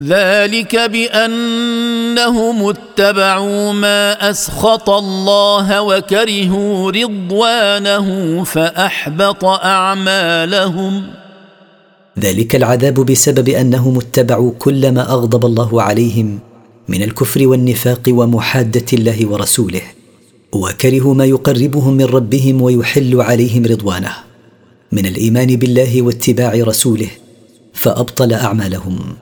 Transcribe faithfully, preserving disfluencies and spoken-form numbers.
ذلك بأنهم اتبعوا ما أسخط الله وكرهوا رضوانه فأحبط أعمالهم. ذلك العذاب بسبب أنهم اتبعوا كل ما أغضب الله عليهم من الكفر والنفاق ومحادة الله ورسوله، وكرهوا ما يقربهم من ربهم ويحل عليهم رضوانه من الإيمان بالله واتباع رسوله، فأبطل أعمالهم.